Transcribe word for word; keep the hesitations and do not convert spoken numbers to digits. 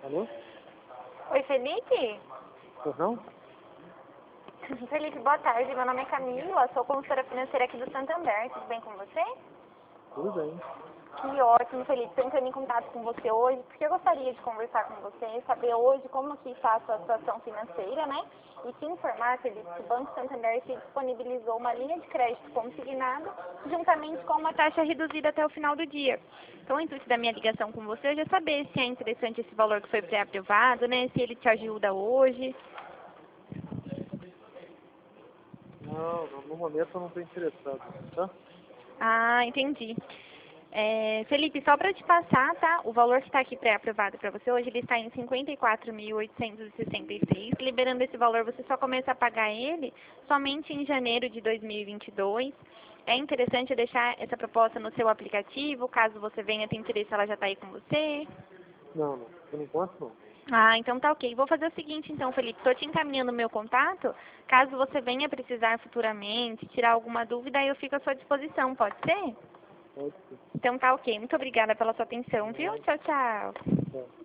Alô? Oi, Felipe? Pois não? Felipe, boa tarde. Meu nome é Camila, sou consultora financeira aqui do Santander. Tudo bem com você? Tudo bem. Que ótimo, Felipe. Estou entrando em contato com você hoje, porque eu gostaria de conversar com você, saber hoje como que está a sua situação financeira, né? E te informar, Felipe, que o Banco Santander te disponibilizou uma linha de crédito consignado, juntamente com uma taxa reduzida até o final do dia. Então, o intuito da minha ligação com você hoje é saber se é interessante esse valor que foi pré-aprovado, né? Se ele te ajuda hoje. Não, no no momento eu não estou interessado, tá? Ah, entendi. É, Felipe, só para te passar, tá? O valor que está aqui pré-aprovado para você hoje, ele está em cinquenta e quatro mil oitocentos e sessenta e seis. Liberando esse valor, você só começa a pagar ele somente em janeiro de dois mil e vinte e dois. É interessante deixar essa proposta no seu aplicativo, caso você venha ter interesse, ela já está aí com você. Não, não. Por enquanto não. Ah, então tá ok. Vou fazer o seguinte então, Felipe. Estou te encaminhando o meu contato. Caso você venha precisar futuramente, tirar alguma dúvida, eu fico à sua disposição, pode ser? Pode ser. Então tá ok. Muito obrigada pela sua atenção, viu? Tchau, tchau. Tá.